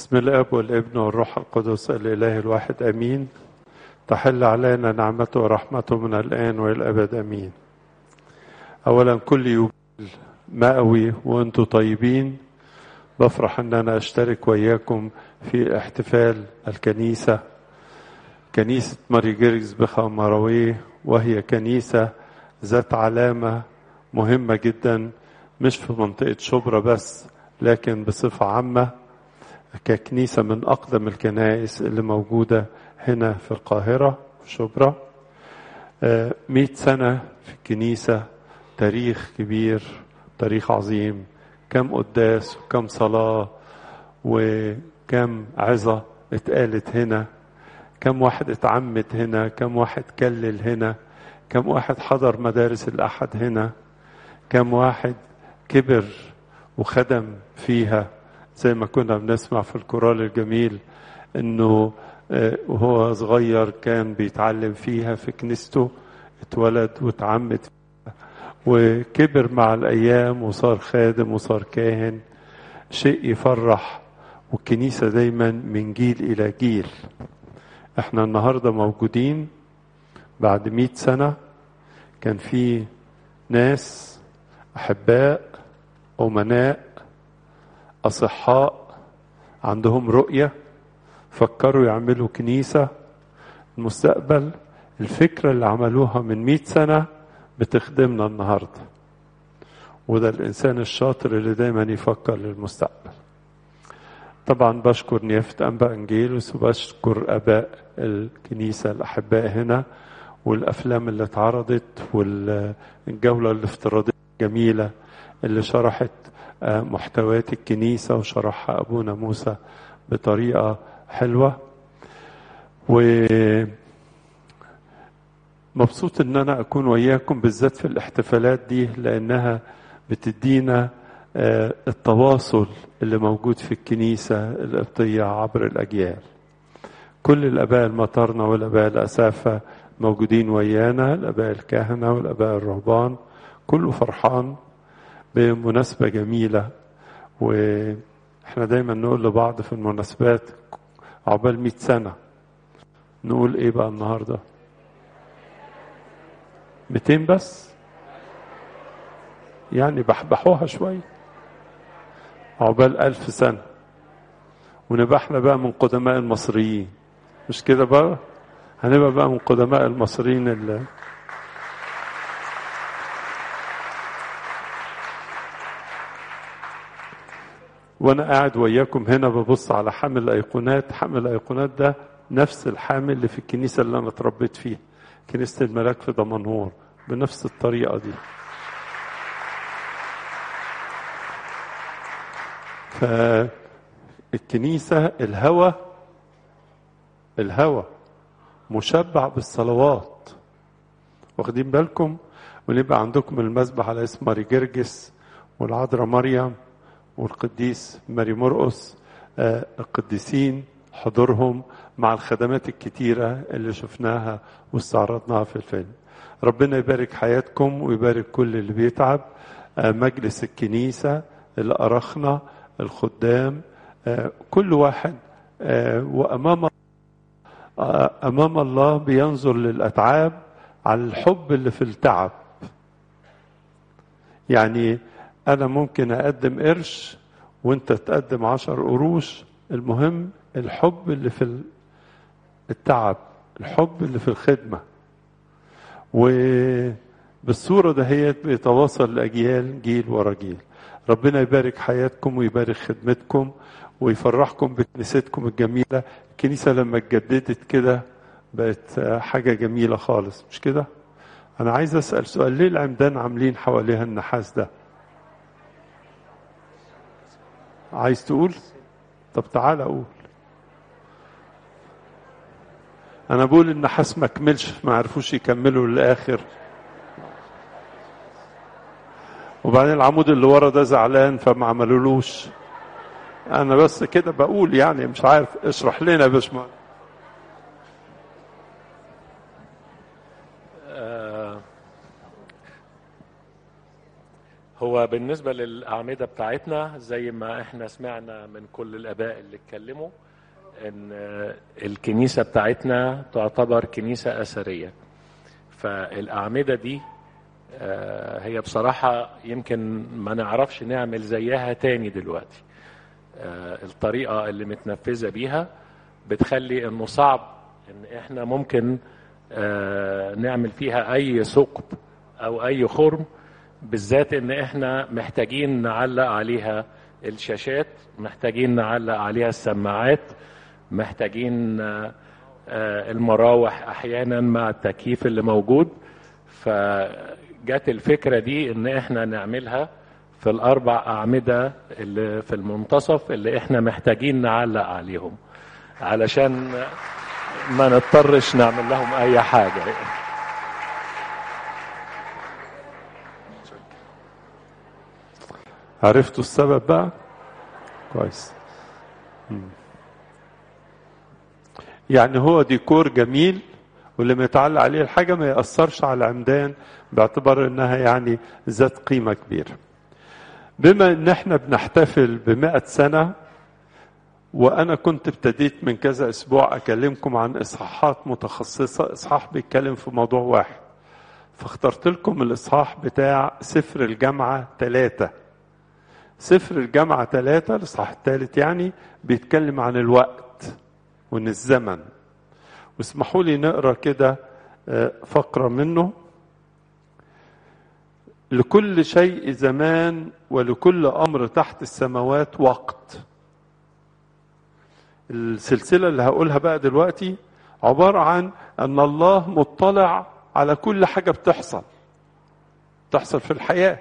بسم الاب والابن والروح القدس الاله الواحد امين. تحل علينا نعمته ورحمته من الان والى الابد امين. اولا كل يوبيل مئوي وانتم طيبين. بفرح ان انا اشترك وياكم في احتفال الكنيسه، كنيسه ماري جرجس بخمرويه، وهي كنيسه ذات علامه مهمه جدا مش في منطقه شبرا بس، لكن بصفه عامه ككنيسة من أقدم الكنائس اللي موجودة هنا في القاهرة في شبرا. 100 سنة في الكنيسة، تاريخ كبير، تاريخ عظيم. كم قداس وكم صلاة وكم عظة اتقالت هنا، كم واحد اتعمد هنا، كم واحد كلل هنا، كم واحد حضر مدارس الأحد هنا، كم واحد كبر وخدم فيها. زي ما كنا بنسمع في الكورال الجميل انه وهو صغير كان بيتعلم فيها في كنيسته، اتولد واتعمد فيها وكبر مع الايام وصار خادم وصار كاهن. شيء يفرح، والكنيسة دايما من جيل الى جيل. احنا النهاردة موجودين بعد 100 سنة. كان في ناس احباء امناء أصحاء عندهم رؤية، فكروا يعملوا كنيسة المستقبل. الفكرة اللي عملوها من 100 سنة بتخدمنا النهاردة، وده الإنسان الشاطر اللي دايما يفكر للمستقبل. طبعا بشكر نيافة أنبا أنجيلوس وبشكر أباء الكنيسة الأحباء هنا، والأفلام اللي اتعرضت والجولة الافتراضية الجميلة اللي شرحت محتويات الكنيسة وشرحها أبونا موسى بطريقة حلوة. ومبسوط إن أنا أكون وياكم بالذات في الاحتفالات دي، لأنها بتدينا التواصل اللي موجود في الكنيسة القبطية عبر الأجيال. كل الآباء المطارنة والآباء الأسافة موجودين ويانا، الآباء الكهنة والآباء الرهبان، كله فرحان بمناسبة جميلة. واحنا دايما نقول لبعض في المناسبات عقبال 100 سنة. نقول ايه بقى النهاردة؟ 200 بس، يعني بحبحوها شوية. عقبال 1000 سنة ونبقى احنا بقى من قدماء المصريين، مش كده بقى؟ هنبقى بقى من قدماء المصريين اللي وانا قاعد وياكم هنا ببص على حامل الايقونات. حامل الايقونات ده نفس الحامل اللي في الكنيسة اللي انا اتربيت فيها، كنيسة الملاك في دمنهور، بنفس الطريقة دي. فالكنيسة الهوى مشبع بالصلوات، واخدين بالكم؟ ونبقى عندكم المسبح على اسم ماري جرجس والعذراء مريم والقديس ماري مرقس، القديسين حضورهم مع الخدمات الكتيرة اللي شفناها واستعرضناها في الفيلم. ربنا يبارك حياتكم ويبارك كل اللي بيتعب، مجلس الكنيسة، الأرخنة، الخدام، كل واحد وأمام الله بينظر للأتعاب على الحب اللي في التعب. يعني أنا ممكن أقدم قرش وأنت تقدم 10 قروش، المهم الحب اللي في التعب، الحب اللي في الخدمة. وبالصورة دهيت بيتواصل لأجيال، جيل ورا جيل. ربنا يبارك حياتكم ويبارك خدمتكم ويفرحكم بكنيستكم الجميلة. الكنيسة لما اتجددت كده بقت حاجة جميلة خالص، مش كده؟ أنا عايز أسأل سؤال، ليه العمدان عاملين حواليها النحاس ده؟ عايز تقول؟ طب تعالى أقول. أنا بقول النحاس ما كملش، ما عرفوش يكملوا للآخر. وبعدين العمود اللي ورا ده زعلان فما عملولوش. أنا بس كده بقول، يعني مش عارف، اشرح لنا يا باشمهندس. هو بالنسبة للأعمدة بتاعتنا زي ما احنا سمعنا من كل الآباء اللي اتكلموا ان الكنيسة بتاعتنا تعتبر كنيسة أثرية. فالأعمدة دي هي بصراحة يمكن ما نعرفش نعمل زيها تاني دلوقتي. الطريقة اللي متنفذة بيها بتخلي انه صعب ان احنا ممكن نعمل فيها اي ثقب او اي خرم، بالذات ان احنا محتاجين نعلق عليها الشاشات، محتاجين نعلق عليها السماعات، محتاجين المراوح احيانا مع التكييف اللي موجود. فجت الفكرة دي ان احنا نعملها في الاربع اعمدة اللي في المنتصف اللي احنا محتاجين نعلق عليهم علشان ما نضطرش نعمل لهم اي حاجة. عرفتوا السبب بقى؟ كويس. يعني هو ديكور جميل، واللي متعلق عليه الحاجة ما يأثرش على العمدان باعتبار انها يعني ذات قيمة كبيرة. بما ان احنا بنحتفل ب100 سنة، وانا كنت ابتديت من كذا اسبوع اكلمكم عن اصحاحات متخصصة، اصحاح بيتكلم في موضوع واحد، فاخترت لكم الاصحاح بتاع سفر الجامعة 3. سفر الجامعة 3 الاصحاح الثالث يعني بيتكلم عن الوقت وان الزمن. واسمحوا لي نقرا كده فقرة منه. لكل شيء زمان ولكل امر تحت السماوات وقت. السلسلة اللي هقولها بقى دلوقتي عبارة عن ان الله مطلع على كل حاجة بتحصل في الحياة.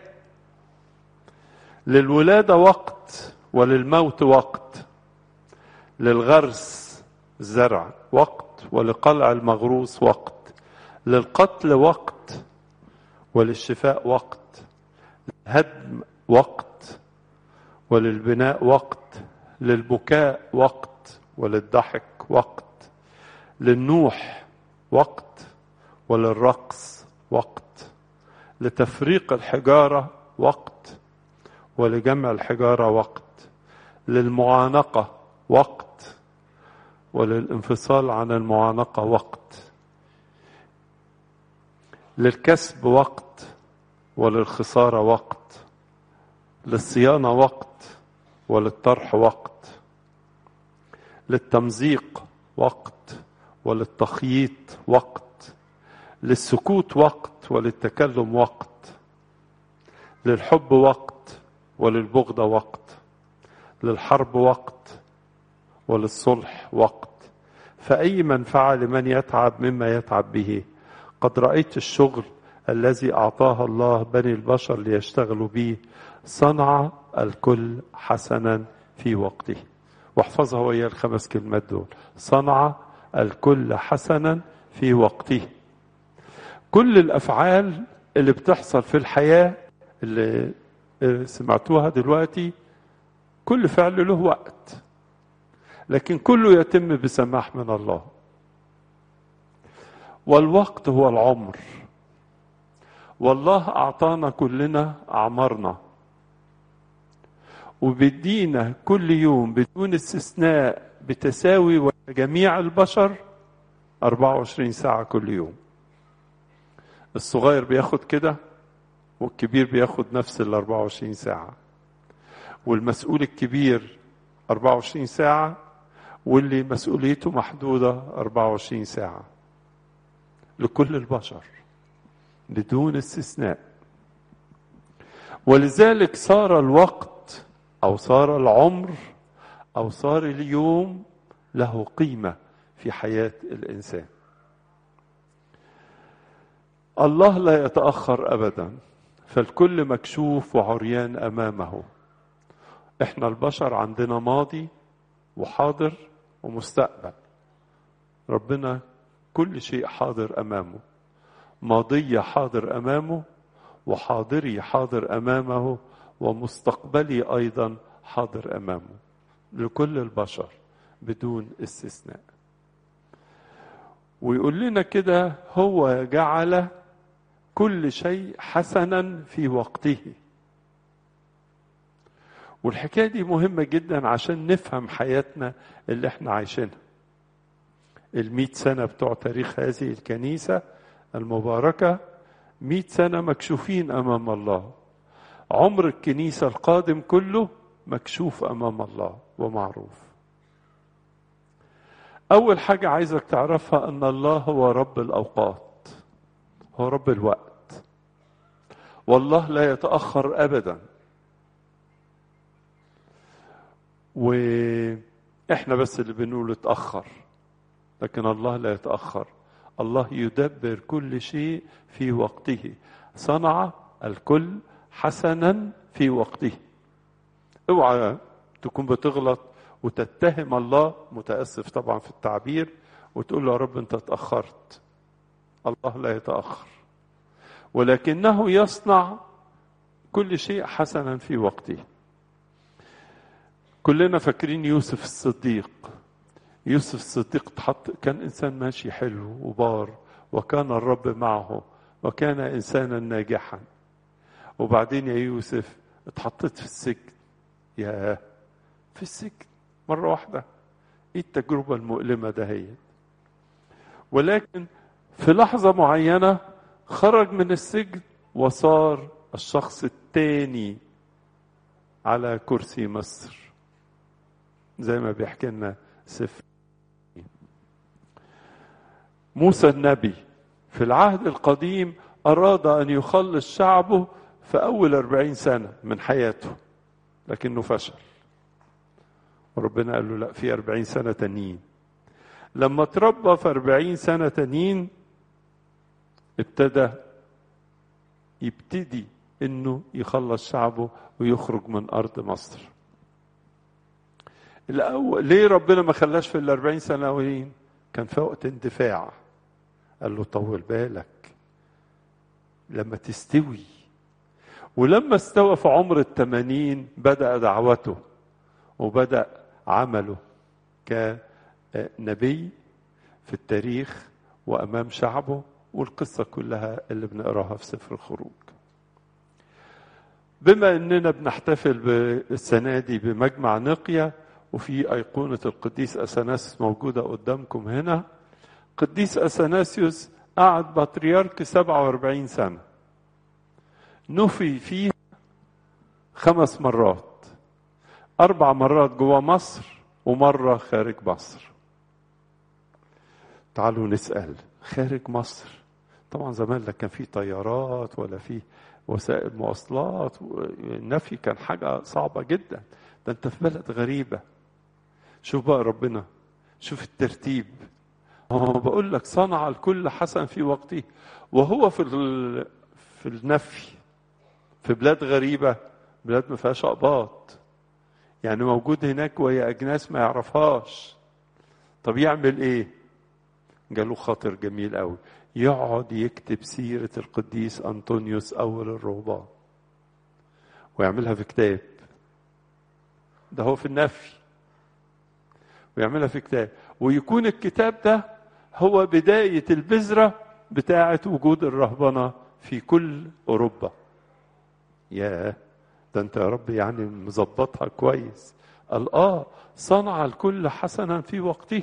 للولادة وقت وللموت وقت، للغرس الزرع وقت ولقلع المغروس وقت، للقتل وقت وللشفاء وقت، للهدم وقت وللبناء وقت، للبكاء وقت وللضحك وقت، للنوح وقت وللرقص وقت، لتفريق الحجارة وقت ولجمع الحجارة وقت، للمعانقة وقت وللانفصال عن المعانقة وقت، للكسب وقت وللخسارة وقت، للصيانة وقت وللطرح وقت، للتمزيق وقت وللتخييط وقت، للسكوت وقت وللتكلم وقت، للحب وقت وللبغضة وقت، للحرب وقت وللصلح وقت. فأي منفعة لمن يتعب مما يتعب به. قد رأيت الشغل الذي أعطاه الله بني البشر ليشتغلوا به، صنع الكل حسنا في وقته. واحفظها ويا ال5 كلمات دول، صنع الكل حسنا في وقته. كل الأفعال اللي بتحصل في الحياة اللي سمعتوها دلوقتي، كل فعل له وقت، لكن كله يتم بسماح من الله. والوقت هو العمر، والله أعطانا كلنا أعمارنا، وبيدينا كل يوم بدون استثناء بتساوي جميع البشر 24 ساعة كل يوم. الصغير بياخد كده والكبير بياخد نفس 24 ساعة، والمسؤول الكبير 24 ساعة، واللي مسؤوليته محدودة 24 ساعة لكل البشر بدون استثناء. ولذلك صار الوقت أو صار العمر أو صار اليوم له قيمة في حياة الإنسان. الله لا يتأخر أبدا، فالكل مكشوف وعريان أمامه. إحنا البشر عندنا ماضي وحاضر ومستقبل. ربنا كل شيء حاضر أمامه، ماضي حاضر أمامه، وحاضري حاضر أمامه، ومستقبلي أيضا حاضر أمامه لكل البشر بدون استثناء. ويقول لنا كده هو جعل كل شيء حسنا في وقته. والحكاية دي مهمة جدا عشان نفهم حياتنا اللي احنا عايشينها. 100 سنة بتوع تاريخ هذه الكنيسة المباركة 100 سنة مكشوفين أمام الله. عمر الكنيسة القادم كله مكشوف أمام الله ومعروف. أول حاجة عايزك تعرفها أن الله هو رب الأوقات، هو رب الوقت، والله لا يتأخر أبدا. وإحنا بس اللي بنقول اتأخر، لكن الله لا يتأخر. الله يدبر كل شيء في وقته، صنع الكل حسنا في وقته. اوعى تكون بتغلط وتتهم الله، متأسف طبعا في التعبير، وتقول له يا رب انت اتأخرت. الله لا يتأخر، ولكنه يصنع كل شيء حسنا في وقته. كلنا فاكرين يوسف الصديق. يوسف الصديق كان إنسان ماشي حلو وبار، وكان الرب معه، وكان إنسانا ناجحا. وبعدين يا يوسف اتحطيت في السجن. يا في السجن مرة واحدة، ايه التجربة المؤلمة ده هي؟ ولكن في لحظة معينة خرج من السجن وصار الشخص الثاني على كرسي مصر، زي ما بيحكي لنا سفر موسى النبي. في العهد القديم أراد أن يخلص شعبه في أول 40 سنة من حياته، لكنه فشل. وربنا قال له لا، في 40 سنة تانيين. لما تربى في 40 سنة تانيين يبتدي انه يخلص شعبه ويخرج من ارض مصر. الاول ليه ربنا ما خلاش في 40 سنة الاولين؟ كان في وقت اندفاع. قال له طول بالك لما تستوي. ولما استوى في عمر 80 بدأ دعوته وبدأ عمله كنبي في التاريخ وأمام شعبه، والقصة كلها اللي بنقراها في سفر الخروج. بما أننا بنحتفل بالسنة دي بمجمع نقيا، وفي أيقونة القديس أثناسيوس موجودة قدامكم هنا. قديس أثناسيوس قعد بطريرك 47 سنة، نفي فيها 5 مرات، 4 مرات جوا مصر ومرة خارج مصر. تعالوا نسأل، خارج مصر طبعا زمان لا كان في طيارات ولا في وسائل مواصلات، النفي كان حاجة صعبة جدا. ده انت في بلد غريبة. شوف بقى ربنا، شوف الترتيب. هو بقول لك صنع الكل حسن في وقته، وهو في النفي في بلاد غريبة، بلاد ما فيهاش أقباط، يعني موجود هناك وهي أجناس ما يعرفهاش. طب يعمل إيه؟ جاله خاطر جميل قوي، يقعد يكتب سيرة القديس أنطونيوس أول الرهبان ويعملها في كتاب. ده هو في النفي، ويعملها في كتاب، ويكون الكتاب ده هو بداية البذرة بتاعة وجود الرهبنة في كل أوروبا. ياه، ده انت يا رب يعني مظبطها كويس. قال صنع الكل حسنا في وقته.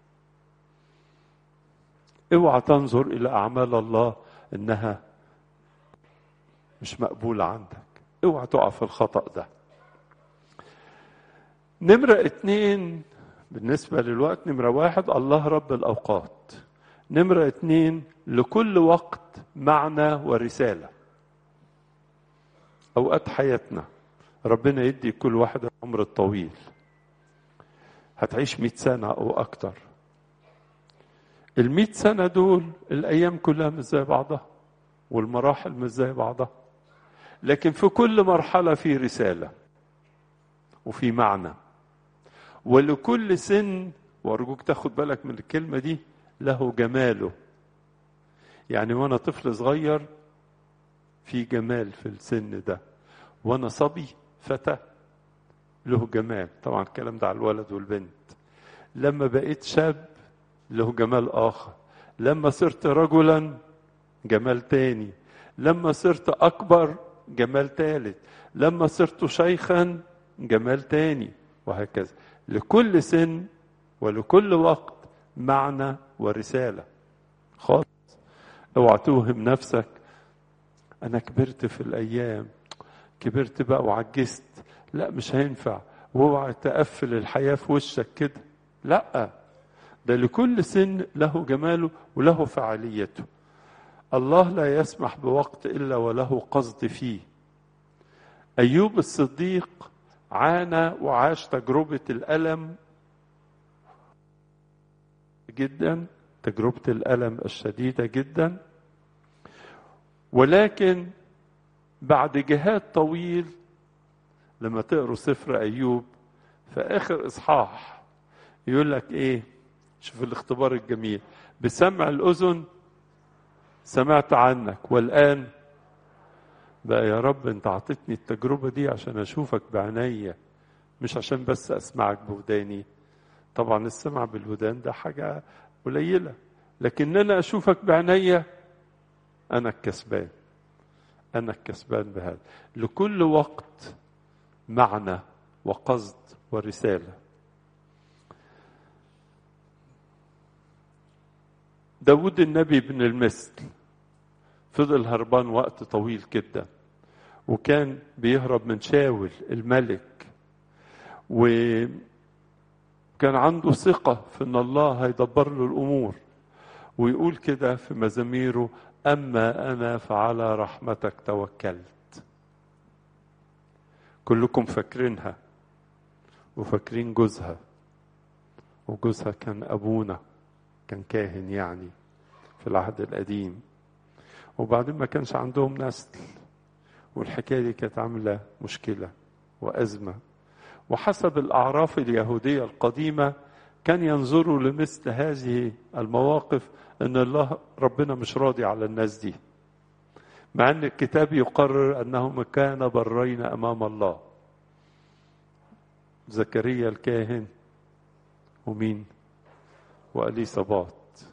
اوعى تنظر الى اعمال الله انها مش مقبولة عندك، اوعى تقع في الخطأ ده. نمرة 2 بالنسبة للوقت، نمرة 1 الله رب الأوقات. نمرة 2 لكل وقت معنى ورسالة. أوقات حياتنا ربنا يدي كل واحد العمر الطويل، هتعيش 100 سنة أو أكتر. 100 سنة دول الأيام كلها مش زي بعضها، والمراحل مش زي بعضها، لكن في كل مرحلة في رسالة وفي معنى. ولكل سن، وأرجوك تاخد بالك من الكلمة دي، له جماله. يعني وأنا طفل صغير في جمال في السن ده، وأنا صبي فتى له جمال. طبعا الكلام ده على الولد والبنت. لما بقيت شاب له جمال آخر، لما صرت رجلا جمال تاني، لما صرت أكبر جمال ثالث، لما صرت شيخا جمال تاني، وهكذا. لكل سن ولكل وقت معنى ورسالة خاص. اوعى توهم نفسك انا كبرت في الايام، كبرت بقى وعجزت، لا مش هينفع، واوعى تقفل الحياة في وشك كده، لا، ده لكل سن له جماله وله فعاليته. الله لا يسمح بوقت إلا وله قصد فيه. أيوب الصديق عانى وعاش تجربة الألم جدا، تجربة الألم الشديدة جدا، ولكن بعد جهاد طويل لما تقروا سفر أيوب في آخر إصحاح يقول لك إيه؟ شوف الاختبار الجميل: بسمع الأذن سمعت عنك، والآن بقى يا رب انت عطتني التجربة دي عشان أشوفك بعينيا، مش عشان بس أسمعك بوداني. طبعا السمع بالودان ده حاجة قليلة، لكن أنا أشوفك بعينيا أنا الكسبان، أنا الكسبان بهذا. لكل وقت معنى وقصد ورسالة. داود النبي بن المثل فضل هربان وقت طويل جدا، وكان بيهرب من شاول الملك، وكان عنده ثقة في ان الله هيدبر له الامور، ويقول كده في مزاميره: اما انا فعلى رحمتك توكلت. كلكم فاكرينها وفاكرين جوزها، وجوزها كان ابونا، كان كاهن يعني في العهد القديم، وبعدين ما كانش عندهم نسل، والحكاية دي كانت عاملة مشكلة وأزمة. وحسب الأعراف اليهودية القديمة كان ينظروا لمثل هذه المواقف أن الله ربنا مش راضي على الناس دي، مع أن الكتاب يقرر أنهم كان برين أمام الله. زكريا الكاهن ومين؟ وأليصابات.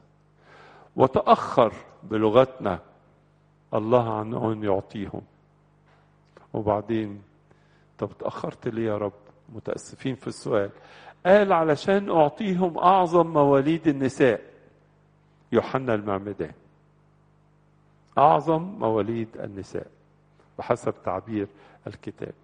وتأخر بلغتنا الله عن أن يعطيهم. وبعدين طب تأخرت ليه يا رب؟ متأسفين في السؤال. قال علشان أعطيهم أعظم مواليد النساء، يوحنا المعمدان، أعظم مواليد النساء بحسب تعبير الكتاب.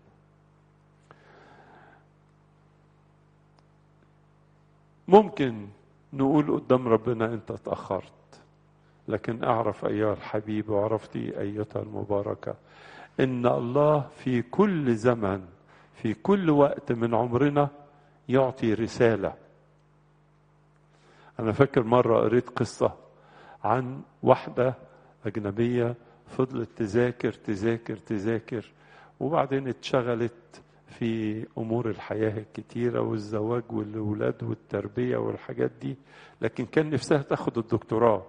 ممكن نقول قدام ربنا أنت تأخرت، لكن أعرف أيها الحبيب وعرفتي أيتها المباركة إن الله في كل زمن في كل وقت من عمرنا يعطي رسالة. أنا فاكر مرة قريت قصة عن واحدة أجنبية فضلت تذاكر وبعدين اتشغلت في أمور الحياة الكتيرة والزواج والأولاد والتربية والحاجات دي، لكن كان نفسها تاخد الدكتوراه،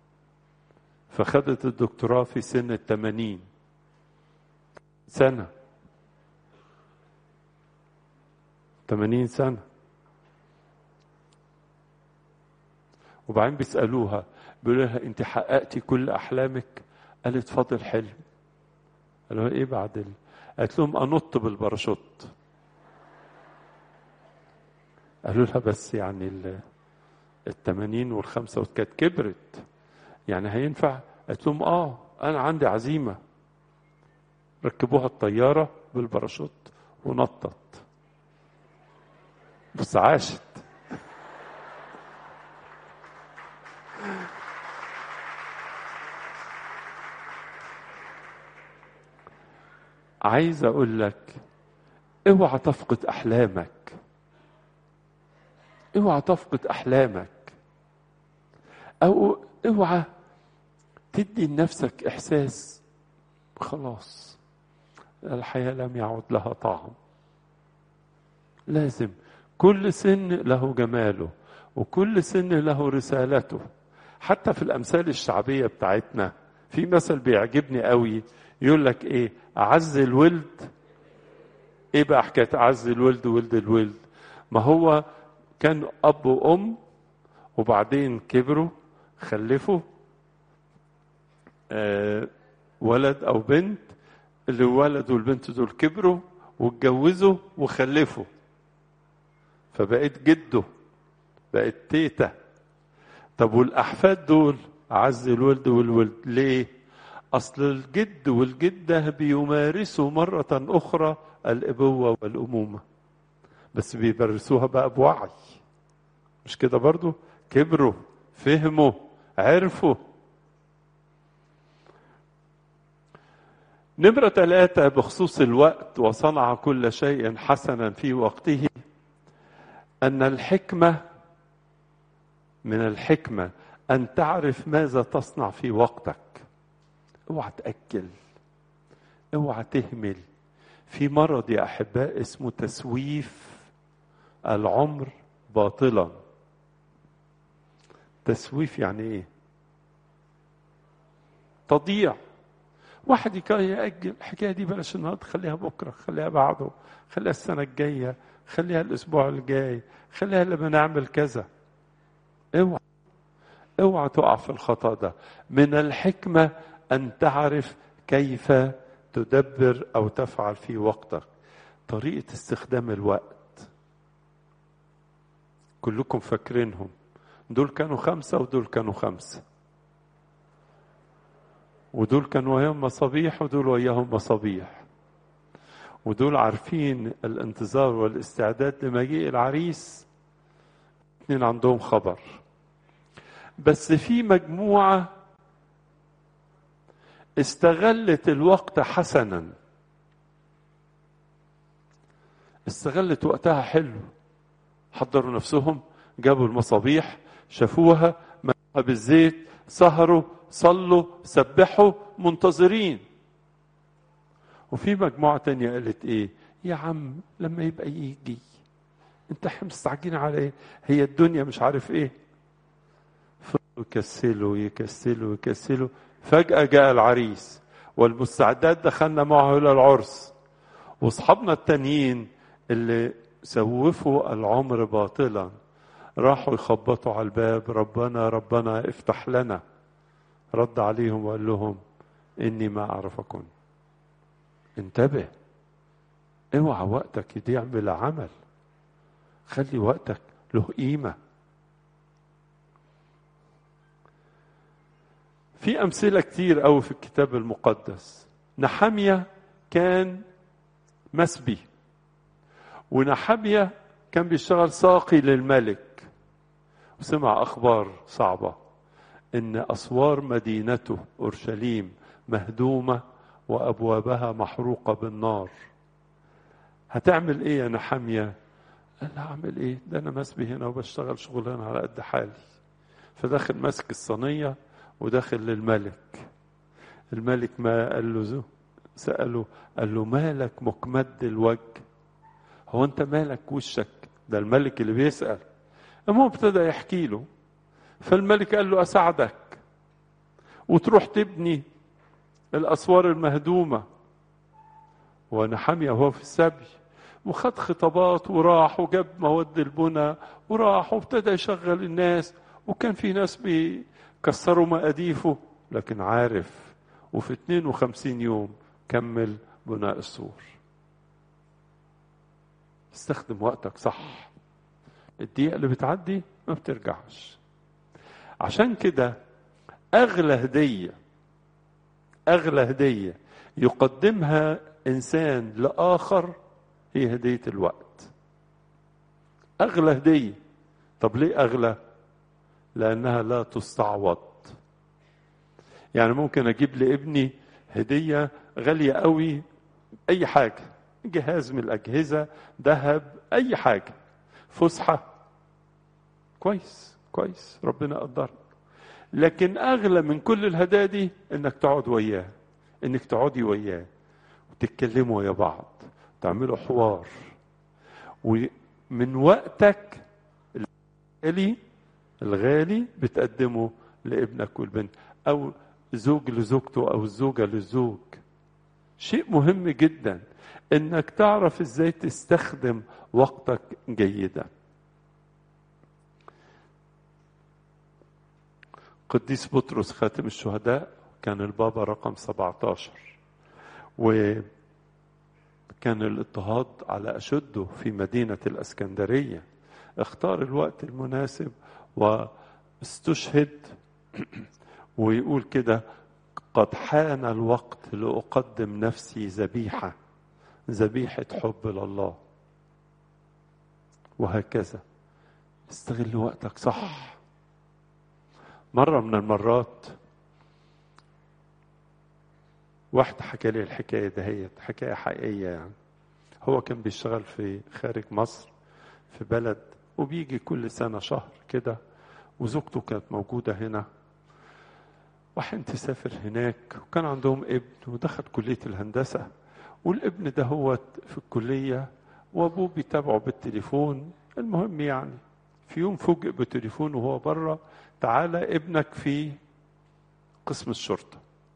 فخدت الدكتوراه في سن 80 سنة. 80 سنة. وبعدين بيسألوها بيقولوا لها انت حققتي كل أحلامك؟ قالت فاضل حلم. قالوا ايه بعد قالت لهم انط بالباراشوت. قالوا لها بس يعني 80 وال5 كانت كبرت، يعني هينفع؟ قالت لهم انا عندي عزيمة. ركبوها الطيارة بالباراشوت ونطت، بس عاشت. عايز اقول لك اوعى تفقد احلامك، اوعى تفقد احلامك، او اوعى تدي لنفسك احساس خلاص الحياة لم يعد لها طعم. لازم كل سن له جماله وكل سن له رسالته. حتى في الأمثال الشعبية بتاعتنا في مثل بيعجبني قوي، يقول لك ايه؟ أعز الولد. ايه بقى حكاية أعز الولد ولد الولد؟ ما هو كان أب وأم وبعدين كبروا خلفوا ولد أو بنت، اللي ولد والبنت دول كبروا واتجوزوا وخلفوا، فبقيت جده، بقت تيتا. طب والأحفاد دول أعز الولد والولد ليه؟ أصل الجد والجدة بيمارسوا مرة أخرى الأبوة والأمومة، بس بيمارسوها بقى بوعي، مش كده برضو؟ كبروا، فهموا، عرفوا. نمرة 3 بخصوص الوقت، وصنع كل شيء حسنا في وقته، أن الحكمة من الحكمة أن تعرف ماذا تصنع في وقتك. اوعى تأكل، اوعى تهمل. في مرض يا أحباء اسمه تسويف العمر باطلا. تسويف يعني ايه؟ تضييع. واحد يأجل الحكاية دي، بلاش النهارده، خليها بكرة، خليها بعده، خليها السنة الجاية، خليها الأسبوع الجاي، خليها لما نعمل كذا. اوعى اوعى تقع في الخطأ ده. من الحكمة أن تعرف كيف تدبر أو تفعل في وقتك. طريقة استخدام الوقت كلكم فاكرينهم، دول كانوا 5 ودول كانوا 5، ودول كانوا وياهم مصابيح ودول وياهم مصابيح، ودول عارفين الانتظار والاستعداد لمجيء العريس، 2 عندهم خبر. بس في مجموعة استغلت الوقت حسنا، استغلت وقتها حلو، حضروا نفسهم، جابوا المصابيح، شافوها، ملوها بالزيت، سهروا، صلوا، سبحوا، منتظرين. وفي مجموعة تانية قالت ايه؟ يا عم لما يبقى يجي، انت مستعجلين على ايه؟ هي الدنيا مش عارف ايه. يكسلوا يكسلوا يكسلوا، فجأة جاء العريس والمستعدات دخلنا معه إلى العرس. واصحابنا التانيين اللي سوفوا العمر باطلا راحوا يخبطوا على الباب، ربنا ربنا افتح لنا. رد عليهم وقال لهم إني ما أعرفكم. انتبه، اوعى وقتك يضيع بلا عمل، خلي وقتك له قيمة. في أمثلة كتير قوي في الكتاب المقدس. نحمية كان مسبي، ونحمية كان بيشتغل ساقي للملك، وسمع أخبار صعبة إن أسوار مدينته أورشليم مهدومة وأبوابها محروقة بالنار. هتعمل إيه يا نحمية؟ قال هعمل إيه؟ ده أنا مسبي هنا وبشتغل شغلانة على قد حالي. فداخل ماسك الصينية وداخل للملك. الملك ما قال له، سأله قال له مالك مكمد الوجه؟ هو أنت مالك وشك؟ ده الملك اللي بيسأل. المهم ابتدى يحكي له. فالملك قال له أساعدك وتروح تبني الأسوار المهدومة. ونحمية وهو في السبي وخد خطابات وراح وجاب مواد البناء وراح وابتدى يشغل الناس، وكان في ناس بيكسروا مقاديفه، لكن عارف. وفي 52 يوم كمل بناء السور. استخدم وقتك صح، الدقيقة اللي بتعدي ما بترجعش. عشان كده أغلى هدية يقدمها إنسان لآخر هي هدية الوقت. أغلى هدية. طب ليه أغلى؟ لأنها لا تستعوض. يعني ممكن أجيب لابني هدية غالية قوي، أي حاجة، جهاز من الأجهزة، ذهب، أي حاجة، فسحة، كويس ربنا قدرك. لكن أغلى من كل الهدايا دي إنك تقعد وياه، إنك تقعدي وياه وتتكلموا ويا بعض، تعملوا حوار، ومن وقتك الغالي بتقدمه لابنك والبنت، أو زوج لزوجته أو الزوجة للزوج. شيء مهم جدا إنك تعرف إزاي تستخدم وقتك جيدا. قديس بطرس خاتم الشهداء كان البابا رقم 17، وكان كان الاضطهاد على أشده في مدينة الإسكندرية، اختار الوقت المناسب واستشهد ويقول كده: قد حان الوقت لأقدم نفسي ذبيحة حب لله. وهكذا استغل وقتك صح. مرة من المرات واحد حكى لي الحكاية دهيت، حكاية حقيقية يعني. هو كان بيشتغل في خارج مصر في بلد، وبيجي كل سنة شهر كده، وزوجته كانت موجودة هنا، وحين تسافر هناك، وكان عندهم ابن ودخل كلية الهندسة، والابن ده هو في الكلية وابوه بيتابعه بالتليفون. المهم يعني في يوم فوجئ بتليفون وهو بره: تعالى ابنك في قسم الشرطة،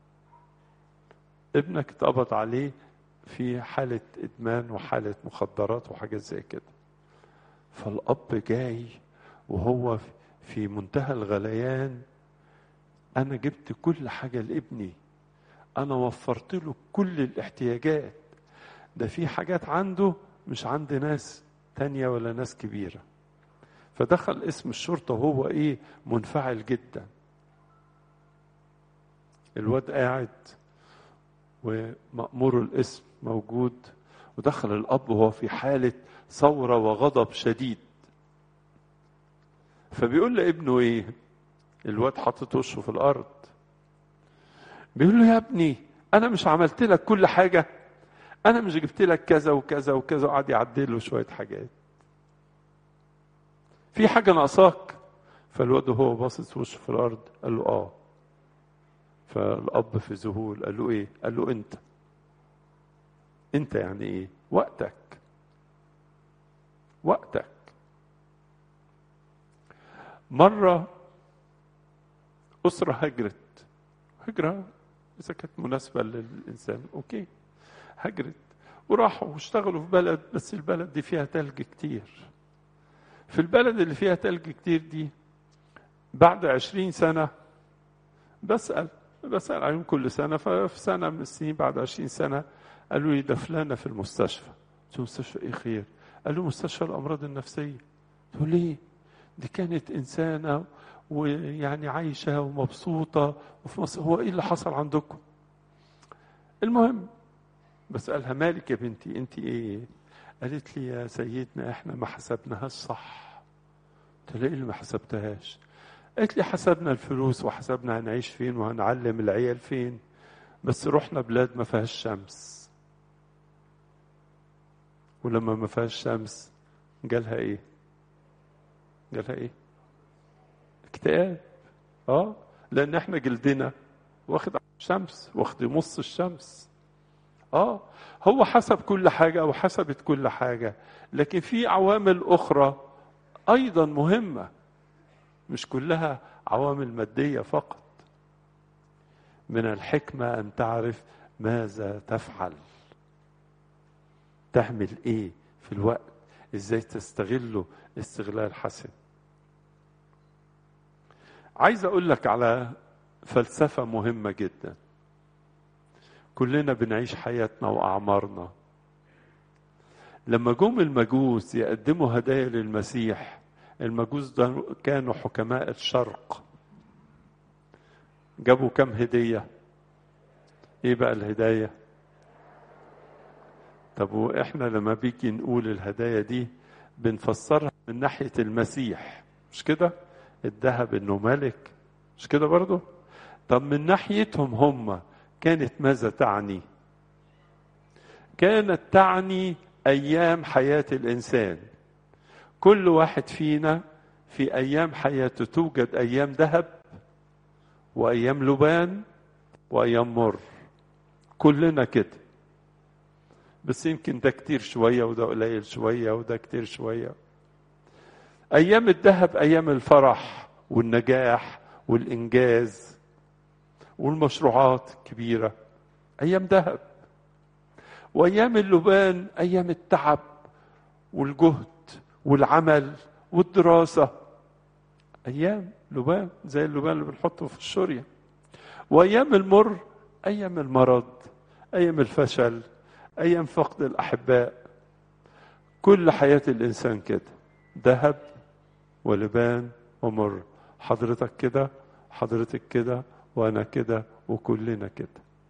ابنك اتقبض عليه في حالة إدمان وحالة مخدرات وحاجات زي كده. فالأب جاي وهو في منتهى الغليان: أنا جبت كل حاجة لابني، أنا وفرت له كل الاحتياجات، ده في حاجات عنده مش عند ناس تانية ولا ناس كبيرة. فدخل اسم الشرطة وهو منفعل جدا. الواد قاعد ومأمور الاسم موجود، ودخل الأب وهو في حالة ثورة وغضب شديد. فبيقول لابنه الواد حاطط وشه في الأرض، بيقول له: يا ابني أنا مش عملت لك كل حاجة؟ أنا مش جبت لك كذا وكذا وكذا؟ وقعد يعدل له شوية حاجات. في حاجة ناقصاك؟ فالواد هو باصص وشه في الأرض قال له: آه. فالأب في ذهول قال له: قال له: أنت يعني وقتك. مرة أسرة هجرة إذا كانت مناسبة للإنسان أوكي، هجرت وراحوا واشتغلوا في بلد، بس البلد دي فيها تلج كتير. في البلد اللي فيها تلج كتير دي بعد 20 سنة بسأل عليهم كل سنة. ففي سنة من السنين بعد 20 سنة قالوا لي: ده فلانة في المستشفى. قلت له: مستشفى خير؟ قالوا: مستشفى الأمراض النفسية. قلت له: ليه؟ دي كانت إنسانة ويعني عايشة ومبسوطة وفي مصر، هو اللي حصل عندكم؟ المهم بسألها: مالك يا بنتي انت قالت لي: يا سيدنا احنا ما حسبناهاش صح. قلت لها: ايه اللي ما حسبتهاش؟ قالت لي: حسبنا الفلوس وحسبنا هنعيش فين وهنعلم العيال فين، بس رحنا بلاد ما فيهاش شمس، ولما ما فيهاش شمس جالها اكتئاب. لان احنا جلدنا واخد شمس، واخد نص الشمس. هو حسب كل حاجة أو حسبت كل حاجة، لكن في عوامل أخرى أيضا مهمة، مش كلها عوامل مادية فقط. من الحكمة أن تعرف ماذا تفعل، تعمل في الوقت، إزاي تستغله استغلال حسن. عايز أقول لك على فلسفة مهمة جدا. كلنا بنعيش حياتنا وأعمارنا. لما جم المجوس يقدموا هدايا للمسيح، المجوس ده كانوا حكماء الشرق، جابوا كم هدية؟ ايه بقى الهدايا؟ طب واحنا لما بيجي نقول الهدايا دي بنفسرها من ناحية المسيح، مش كده؟ الذهب انه ملك، مش كده برضو؟ طب من ناحيتهم هم كانت ماذا تعني؟ كانت تعني أيام حياة الإنسان. كل واحد فينا في أيام حياته توجد أيام ذهب وأيام لبان وأيام مر، كلنا كده، بس يمكن ده كتير شوية وده قليل شوية وده كتير شوية. أيام الذهب أيام الفرح والنجاح والإنجاز والمشروعات الكبيرة، أيام ذهب. وأيام اللبان أيام التعب والجهد والعمل والدراسة، أيام لبان زي اللبان اللي بنحطه في الشورية. وأيام المر أيام المرض، أيام الفشل، أيام فقد الأحباء. كل حياة الإنسان كده، ذهب ولبان ومر. حضرتك كده، حضرتك كده، وأنا كده، وكلنا كده.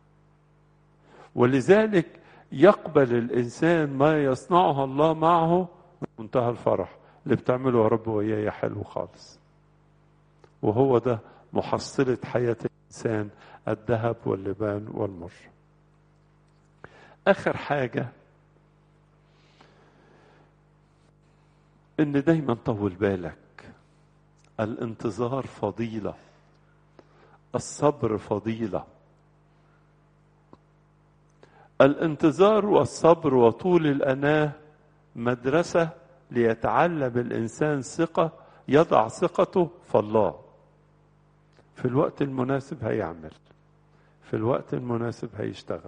ولذلك يقبل الإنسان ما يصنعه الله معه بمنتهى الفرح. اللي بتعمله يا رب وياي حلو خالص. وهو ده محصلة حياة الإنسان، الذهب واللبان والمر. آخر حاجة، إن دايما طول بالك. الانتظار فضيلة، الصبر فضيلة. الانتظار والصبر وطول الأناة مدرسة ليتعلم الإنسان ثقة، يضع ثقته في الله. في الوقت المناسب هيعمل، في الوقت المناسب هيشتغل.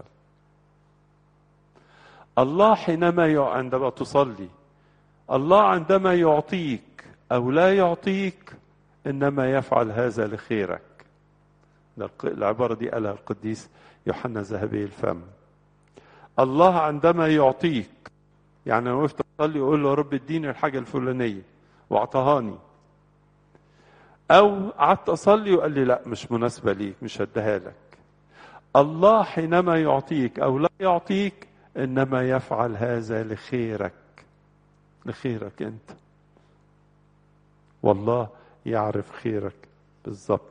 الله عندما تصلي، الله عندما يعطيك أو لا يعطيك إنما يفعل هذا لخيرك. العبارة دي قالها القديس يوحنا ذهبي الفم. الله عندما يعطيك، يعني لو وقفت أصلي وأقول له يا رب اديني الحاجة الفلانية وأعطهاني، أو قعدت أصلي وقال لي لا مش مناسبة ليك مش هديها لك. الله حينما يعطيك أو لا يعطيك إنما يفعل هذا لخيرك، لخيرك أنت. والله يعرف خيرك بالضبط.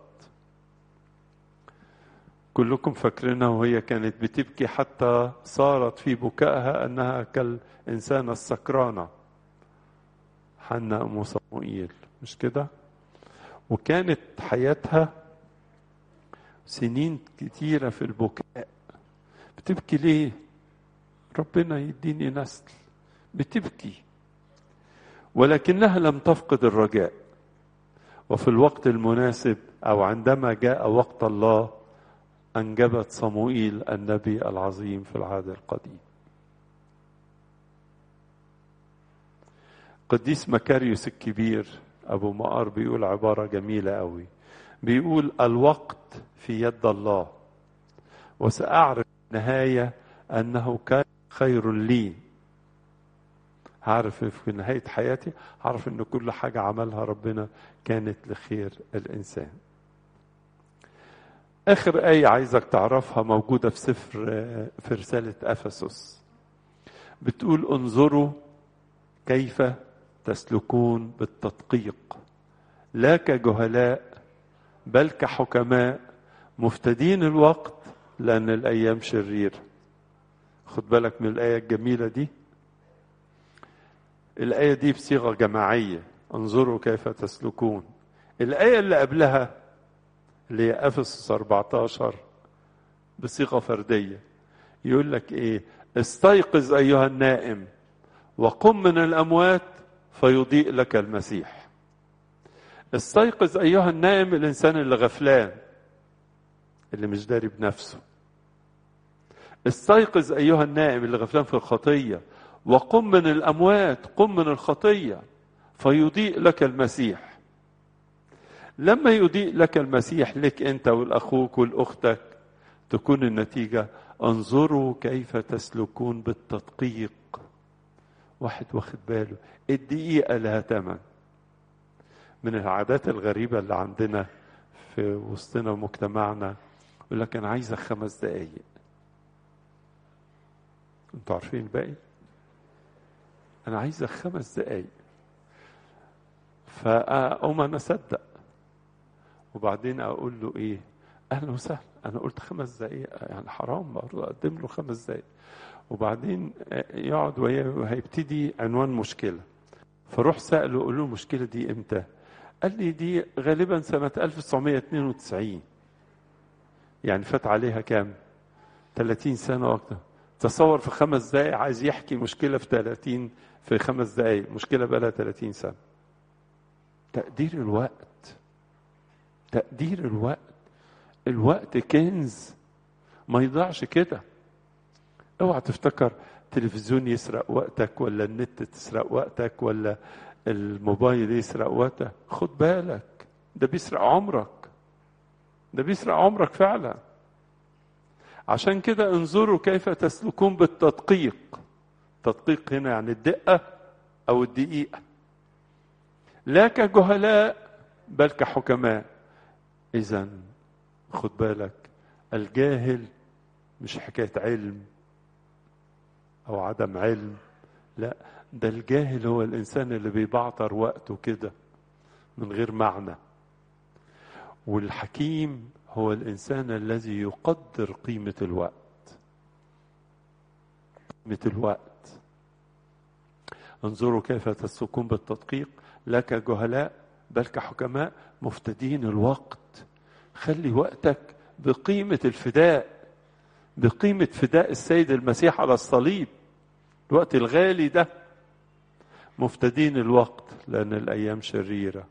كلكم فاكرينها وهي كانت بتبكي حتى صارت في بكائها أنها كالإنسانة السكرانة، حنا أم صموئيل، مش كده؟ وكانت حياتها سنين كتيرة في البكاء. بتبكي ليه؟ ربنا يديني نسل. بتبكي، ولكنها لم تفقد الرجاء. وفي الوقت المناسب أو عندما جاء وقت الله أنجبت صموئيل النبي العظيم في العهد القديم. قديس مكاريوس الكبير أبو مقار بيقول عبارة جميلة قوي. بيقول الوقت في يد الله، وسأعرف النهاية أنه كان خير لي. هعرف في نهاية حياتي، هعرف أن كل حاجة عملها ربنا كانت لخير الإنسان. آخر آية عايزك تعرفها موجودة في رسالة أفسس. بتقول انظروا كيف تسلكون بالتدقيق، لا كجهلاء بل كحكماء مفتدين الوقت لأن الأيام شريرة. خد بالك من الآية الجميلة دي. الآية دي بصيغة جماعية، انظروا كيف تسلكون. الآية اللي قبلها اللي هي أفسس 14 بصيغة فردية. يقول لك إيه؟ استيقظ أيها النائم وقم من الأموات فيضيء لك المسيح. استيقظ أيها النائم، الإنسان اللي غفلان، اللي مش داري بنفسه. استيقظ أيها النائم اللي غفلان في الخطية، وقم من الأموات، قم من الخطية فيضيء لك المسيح. لما يضيء لك المسيح لك أنت والأخوك والأختك تكون النتيجة انظروا كيف تسلكون بالتدقيق. واحد واخد باله الدقيقة لها ثمن. من العادات الغريبة اللي عندنا في وسطنا ومجتمعنا يقول لك أنا عايزة 5 دقايق. انتوا عارفين الباقي؟ أنا عايزة 5 دقايق. فأقوم أنا أصدق وبعدين أقول له إيه؟ أهلا وسهلا، أنا قلت 5 دقايق، يعني حرام برضه أقدم له 5 دقايق. وبعدين يقعد وهيبتدي عنوان مشكلة. فروح سأله أقول له المشكلة دي إمتى؟ قال لي دي غالبا سنة 1992. يعني فات عليها كام؟ 30 سنة وقتها. تصور في 5 دقايق عايز يحكي مشكلة في 5 دقايق، مشكلة بقى لها 30 سنة. تقدير الوقت، تقدير الوقت. الوقت كنز ما يضيعش كده. اوعى تفتكر التلفزيون يسرق وقتك ولا النت تسرق وقتك ولا الموبايل يسرق وقتك. خد بالك ده بيسرق عمرك، ده بيسرق عمرك فعلا. عشان كده انظروا كيف تسلكون بالتدقيق. تدقيق هنا يعني الدقة أو الدقيقة. لا كجهلاء بل كحكماء. إذن خد بالك، الجاهل مش حكاية علم أو عدم علم، لا، ده الجاهل هو الإنسان اللي بيبعتر وقته كده من غير معنى. والحكيم هو الإنسان الذي يقدر قيمة الوقت. قيمة الوقت. انظروا كيف تسلكون بالتدقيق لا كجهلاء بل كحكماء مفتدين الوقت. خلي وقتك بقيمة الفداء، بقيمة فداء السيد المسيح على الصليب، الوقت الغالي ده. مفتدين الوقت لأن الأيام شريرة،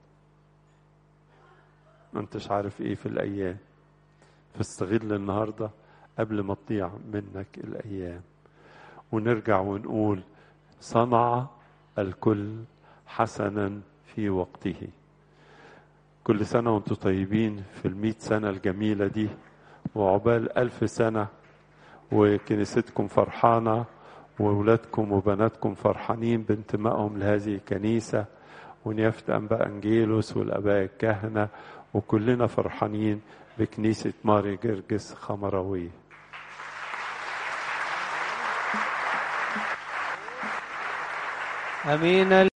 ما انتش عارف ايه في الأيام، فاستغل النهاردة قبل ما تضيع منك الأيام. ونرجع ونقول صنع الكل حسنا في وقته. كل سنة وانتم طيبين في 100 سنة الجميلة دي، وعقبال 1000 سنة، وكنيستكم فرحانة، وولادكم وبناتكم فرحانين بانتمائهم لهذه الكنيسة، ونيافة أنباء أنجيلوس والآباء الكهنة، وكلنا فرحانين بكنيسة ماري جرجس خمراوي. أمين.